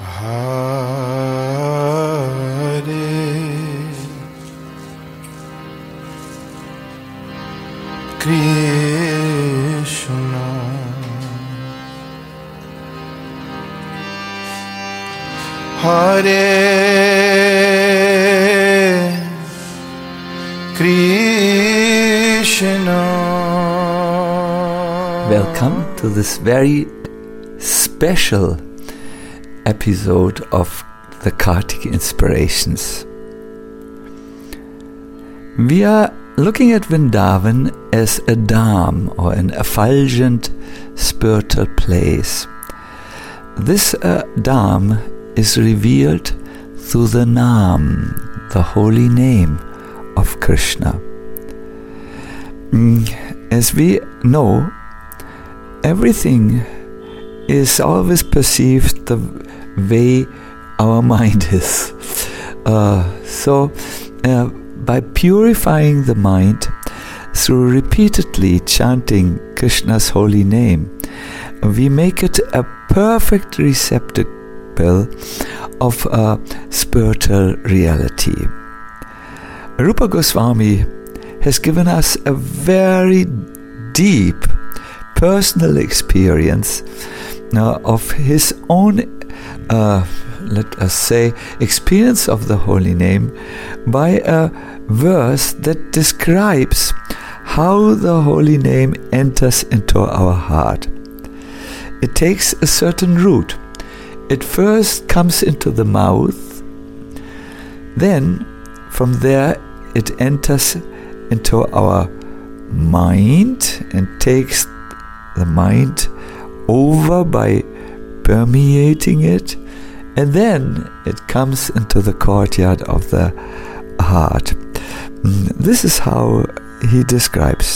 Hare Krishna, Hare Krishna. Welcome to this very special episode of the Kartik Inspirations. We are looking at Vrindavan as a dham, or an effulgent spiritual place. This dham is revealed through the Naam, the holy name of Krishna. As we know, everything is always perceived the way our mind is. By purifying the mind through repeatedly chanting Krishna's holy name, we make it a perfect receptacle of spiritual reality. Rupa Goswami has given us a very deep personal experience of his own, let us say, experience of the holy name by a verse that describes how the holy name enters into our heart. It takes a certain route. It first comes into the mouth, then from there it enters into our mind and takes the mind over by permeating it, and then it comes into the courtyard of the heart. This is how he describes.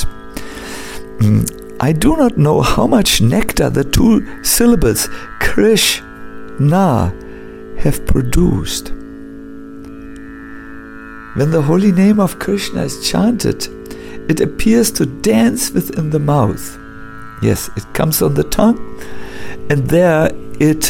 I do not know how much nectar the two syllables Krishna have produced. When the holy name of Krishna is chanted, it appears to dance within the mouth. Yes, it comes on the tongue, and there it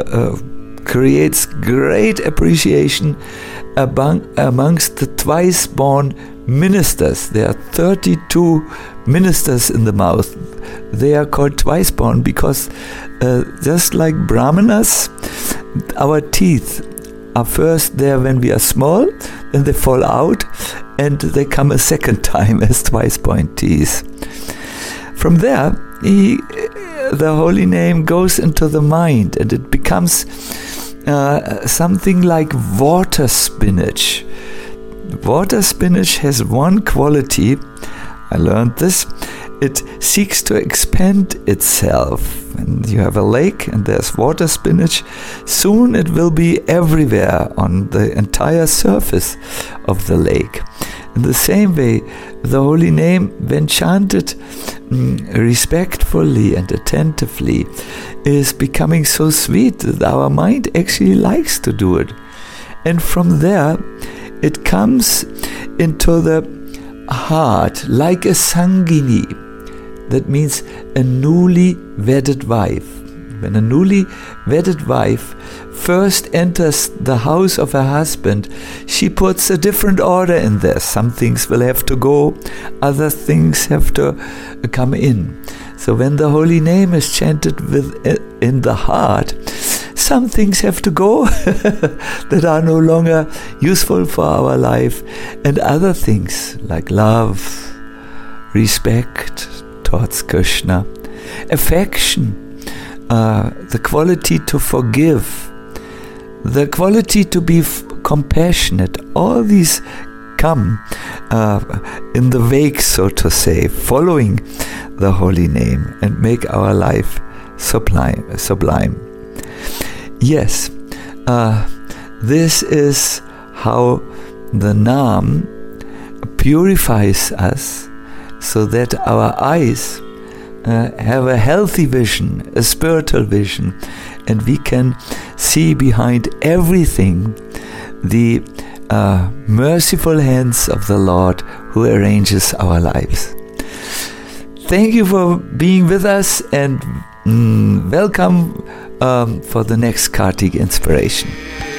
creates great appreciation amongst the twice-born ministers. There are 32 ministers in the mouth. They are called twice-born because just like Brahmanas, our teeth are first there when we are small, then they fall out, and they come a second time as twice-born teeth. From there, the holy name goes into the mind, and it becomes something like water spinach. Water spinach has one quality, I learned this: it seeks to expand itself. When you have a lake and there's water spinach, soon it will be everywhere on the entire surface of the lake. In the same way, the holy name, when chanted respectfully and attentively, is becoming so sweet that our mind actually likes to do it. And from there, it comes into the heart like a Sangini. That means a newly wedded wife. When a newly wedded wife first enters the house of her husband, she puts a different order in there. Some things will have to go, other things have to come in. So when the holy name is chanted in the heart, some things have to go that are no longer useful for our life, and other things like love, respect towards Krishna, affection, the quality to forgive, the quality to be compassionate, all these come in the wake, so to say, following the holy name, and make our life sublime. Yes, this is how the Naam purifies us, so that our eyes have a healthy vision, a spiritual vision, and we can see behind everything the merciful hands of the Lord who arranges our lives. Thank you for being with us, and welcome for the next Kartik inspiration.